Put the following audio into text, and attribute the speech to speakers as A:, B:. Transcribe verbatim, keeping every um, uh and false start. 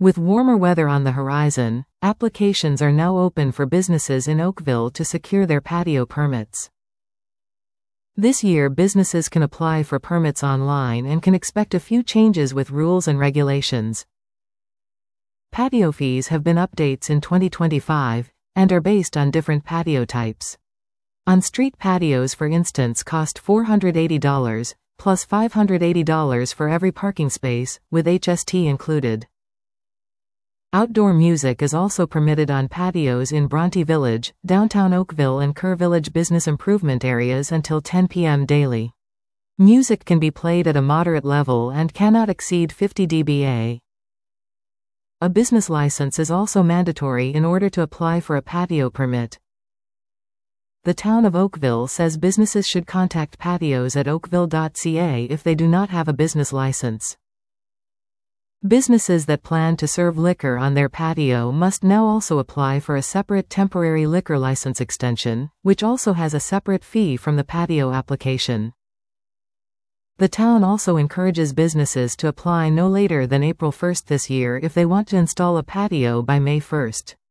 A: With warmer weather on the horizon, applications are now open for businesses in Oakville to secure their patio permits. This year, businesses can apply for permits online and can expect a few changes with rules and regulations. Patio fees have been updates in twenty twenty-five, and are based on different patio types. On-street patios, for instance, cost four hundred eighty dollars, plus five hundred eighty dollars for every parking space, with H S T included. Outdoor music is also permitted on patios in Bronte Village, downtown Oakville and Kerr Village business improvement areas until ten p m daily. Music can be played at a moderate level and cannot exceed fifty decibels. A business license is also mandatory in order to apply for a patio permit. The town of Oakville says businesses should contact patios at oakville dot c a if they do not have a business license. Businesses that plan to serve liquor on their patio must now also apply for a separate temporary liquor license extension, which also has a separate fee from the patio application. The town also encourages businesses to apply no later than April first this year if they want to install a patio by May first.